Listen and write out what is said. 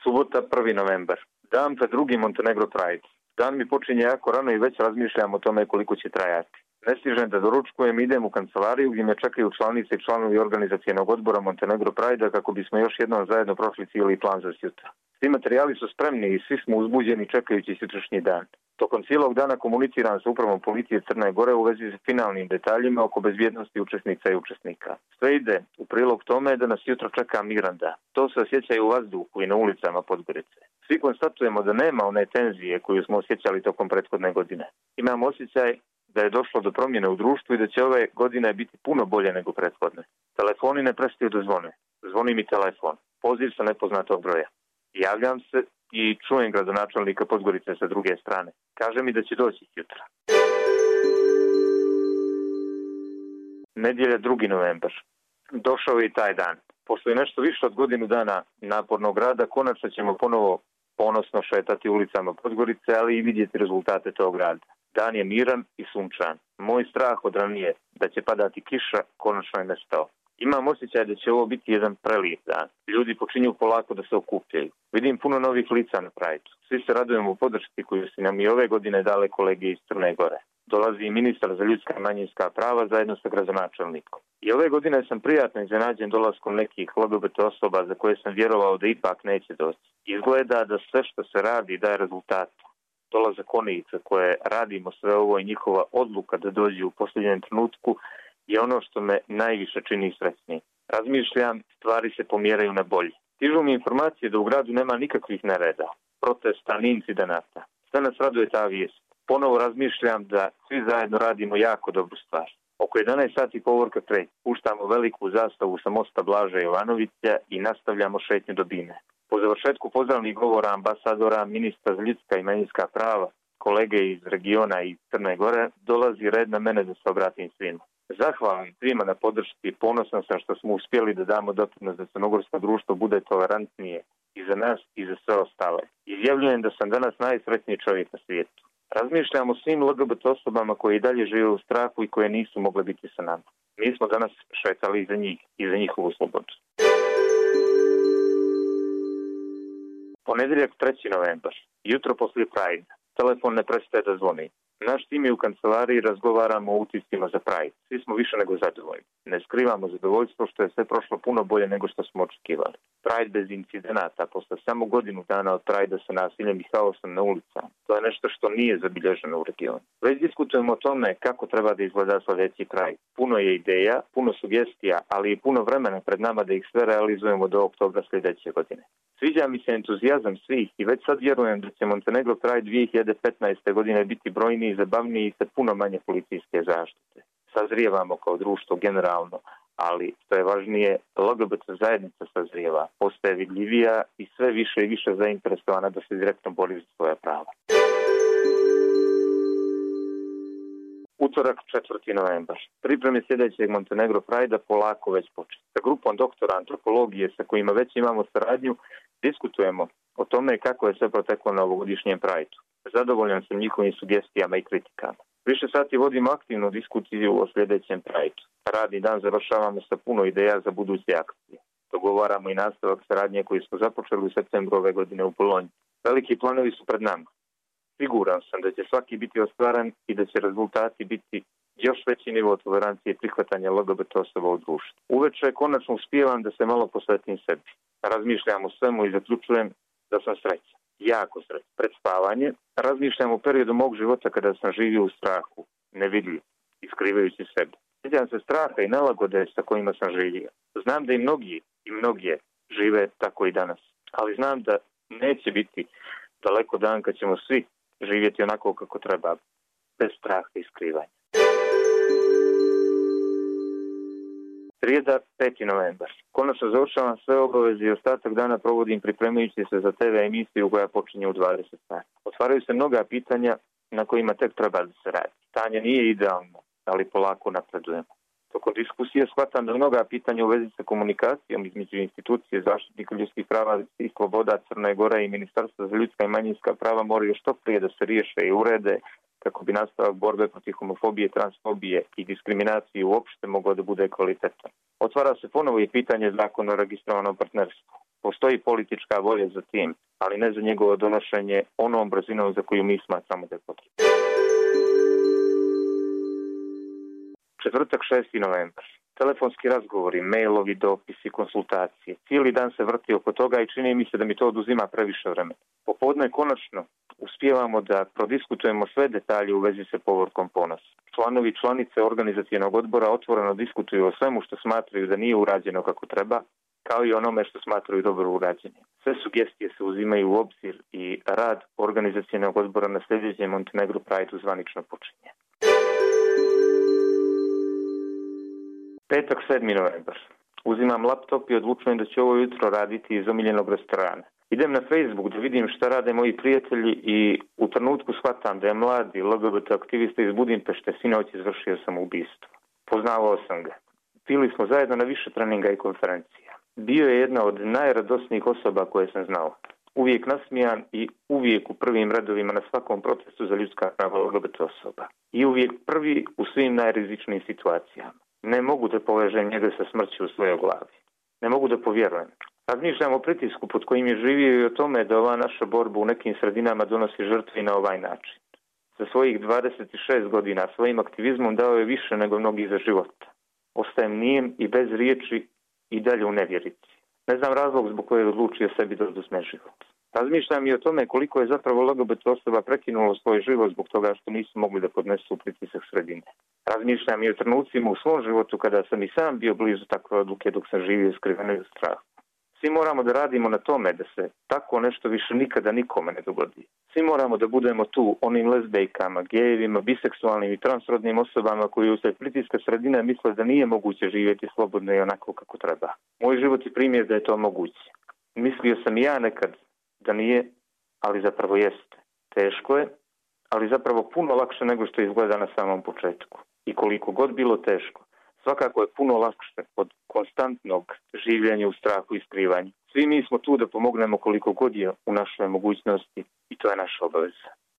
Subota 1. novembar. Dan pred drugi Montenegro Pride. Dan mi počinje jako rano i već razmišljam o tome koliko će trajati. Ne stižem da doručkujem, idem u kancelariju gdje me čekaju članice i članovi organizacijenog odbora Montenegro Pride kako bismo još jednom zajedno prošli cijeli plan za sutra. Svi materijali su spremni i svi smo uzbuđeni čekajući sutrašnji dan. Tokom cijelog dana komuniciram sa upravom policije Crne Gore u vezi s finalnim detaljima oko bezbjednosti učesnica i učesnika. Sve ide u prilog tome da nas jutro čeka miran dan. To se osjeća i u vazduhu i na ulicama Podgorice. Svi konstatujemo da nema one tenzije koju smo osjećali tokom prethodne godine. Imam osjećaj da je došlo do promjene u društvu i da će ove godine biti puno bolje nego prethodne. Telefoni ne prestaju da zvone. Zvoni mi telefon. Poziv sa nepoznatog broja. Javljam se i čujem gradonačelnika Podgorice sa druge strane. Kaže mi da će doći jutra. Nedjelja 2. novembar. Došao je i taj dan. Posle nešto više od godinu dana napornog rada, konačno ćemo ponovo ponosno šetati ulicama Podgorice, ali i vidjeti rezultate tog rada. Dan je miran i sunčan. Moj strah od ranije da će padati kiša konačno je nestao. Imam osjećaj da će ovo biti jedan prelijep dan. Ljudi počinju polako da se okupljaju. Vidim puno novih lica na Prajdu. Svi se radujemo u podršci koju su nam i ove godine dale kolege iz Crne Gore. Dolazi i ministar za ljudska i manjinska prava zajedno sa gradonačelnikom. I ove godine sam prijatno iznenađen dolaskom nekih LGBT osoba za koje sam vjerovao da ipak neće doći. Izgleda da sve što se radi daje rezultate. Dolazak onih koje radimo sve ovo i njihova odluka da dođu u posljednjem trenutku je ono što me najviše čini srećnijim. Razmišljam, stvari se pomjeraju na bolje. Stižu mi informacije da u gradu nema nikakvih nereda, protesta ni incidenata. Sve nas raduje ta vijest. Ponovo razmišljam da svi zajedno radimo jako dobru stvar. Oko 11 sati povorka kreće. Puštamo veliku zastavu sa mosta Blaža Jovanovića i nastavljamo šetnju do Bine. Po završetku pozdravnih govora ambasadora, ministra za ljudska i manjinska prava, kolege iz regiona i Crne Gore, dolazi red na mene da se obratim svima. Zahvalan svima na podršci, ponosan sam što smo uspjeli da damo doprinos da crnogorsko društvo bude tolerantnije i za nas i za sve ostale. Izjavljujem da sam danas najsretniji čovjek na svijetu. Razmišljam o svim LGBT osobama koje i dalje žive u strahu i koje nisu mogle biti sa nama. Mi smo danas šetali za njih i za njihovu slobodu. Ponedjeljak 3. novembar. Jutro poslije Pride. Telefon ne prestaje da zvoni. Naš tim je u kancelariji, razgovaramo o utiscima za Pride. Svi smo više nego zadovoljni. Ne skrivamo zadovoljstvo što je sve prošlo puno bolje nego što smo očekivali. Pride bez incidenata, posle samo godinu dana od Pride sa nasiljem i haosom na ulicama. To je nešto što nije zabilježeno u regionu. Već diskutujemo o tome kako treba da izgleda sljedeći Pride. Puno je ideja, puno sugestija, ali i puno vremena pred nama da ih sve realizujemo do oktobra sljedeće godine. Sviđa mi se entuzijazam svih i već sad vjerujem da će Montenegro Pride 2015. godine biti brojniji i zabavniji i sa puno manje policijske zaštite. Sazrijevamo kao društvo generalno, ali što je važnije, LGBT zajednica sazrijeva, postaje vidljivija i sve više i više zainteresovana da se direktno bori za svoja prava. Utorak 4. novembar. Pripreme sljedećeg Montenegro Pride-a polako već početi. Sa grupom doktora antropologije sa kojima već imamo saradnju, diskutujemo o tome kako je sve proteklo na ovogodišnjem Pride-u. Zadovoljan sam njihovim sugestijama i kritikama. Više sati vodimo aktivnu diskusiju o sljedećem Pride-u. Radni dan završavamo sa puno ideja za buduće akcije. Dogovaramo i nastavak saradnje koju smo započeli u septembru ove godine u Bolonji. Veliki planovi su pred nama. Siguran sam da će svaki biti ostvaren i da će rezultati biti još veći nivo tolerancije i prihvatanja LGBT osoba u društvu. Uveče konačno uspijevam da se malo posvetim sebi. Razmišljam o svemu i zaključujem da sam srećan. Jako srećan. Pred spavanje razmišljam o periodu mog života kada sam živio u strahu, nevidljiv i skrivajući sebe. Sjećam se straha i nelagode sa kojima sam živio. Znam da i mnogi žive tako i danas. Ali znam da neće biti daleko dan kad ćemo svi živjeti onako kako treba, bez straha i skrivanja. Srijeda, 5. novembar. Konačno završavam sve obaveze i ostatak dana provodim pripremajući se za TV emisiju koja počinje u 20 sati. Otvaraju se mnoga pitanja na kojima tek treba da se radi. Stanje nije idealno, ali polako napredujemo. Tokom diskusije shvatam da mnoga pitanja u vezi sa komunikacijom između institucije zaštitnika ljudskih prava i sloboda Crne Gore i Ministarstva za ljudska i manjinska prava moraju što prije da se riješe i urede kako bi nastavak borbe protiv homofobije, transfobije i diskriminacije uopšte moglo da bude kvalitetan. Otvara se ponovo i pitanje zakona o registrovanom partnerstvu. Postoji politička volja za tim, ali ne za njegovo donošenje onom brzinom za koju mi smatramo da je potrebno. Četvrtak 6. novembar. Telefonski razgovori, mailovi, dopisi, konsultacije. Cijeli dan se vrti oko toga i čini mi se da mi to oduzima previše vremena. Popodne konačno uspijevamo da prodiskutujemo sve detalje u vezi sa povorkom Ponos. Članovi i članice organizacionog odbora otvoreno diskutuju o svemu što smatraju da nije urađeno kako treba, kao i onome što smatraju dobro urađenim. Sve sugestije se uzimaju u obzir i rad organizacionog odbora na sljedećem Montenegro Pride-u zvanično počinje. Petak 7. novembar. Uzimam laptop i odlučujem da ću ovo jutro raditi iz omiljenog restorana. Idem na Facebook da vidim šta rade moji prijatelji i u trenutku shvatam da je mladi LGBT aktivista iz Budimpešte sinoć izvršio samoubistvo. Poznavao sam ga. Bili smo zajedno na više treninga i konferencija. Bio je jedna od najradosnijih osoba koje sam znao. Uvijek nasmijan i uvijek u prvim redovima na svakom protestu za ljudska prava LGBT osoba. I uvijek prvi u svim najrizičnijim situacijama. Ne mogu da povežem njega sa smrću u svojoj glavi. Ne mogu da povjerujem. Razmišljam o pritisku pod kojim je živio i o tome da ova naša borba u nekim sredinama donosi žrtve i na ovaj način. Za svojih 26 godina svojim aktivizmom dao je više nego mnogi za život. Ostajem nijem i bez riječi i dalje u nevjerici. Ne znam razlog zbog koje je odlučio sebi da oduzme život. Razmišljam i o tome koliko je zapravo LGBT osoba prekinulo svoj život zbog toga što nisu mogli da podnesu pritisak sredine. Razmišljam i o trenucima u svom životu kada sam i sam bio blizu takve odluke dok sam živio skriveno u strahu. Svi moramo da radimo na tome da se tako nešto više nikada nikome ne dogodi. Svi moramo da budemo tu onim lezbejkama, gejevima, biseksualnim i transrodnim osobama koji usred pritiska sredine misle da nije moguće živjeti slobodno i onako kako treba. Moj život je primjer da je to moguće. Mislio sam i ja nekad da nije, ali zapravo jeste. Teško je, ali zapravo puno lakše nego što izgleda na samom početku. I koliko god bilo teško, svakako je puno lakše od konstantnog življenja u strahu i skrivanju. Svi mi smo tu da pomognemo koliko god je u našoj mogućnosti i to je naša obaveza.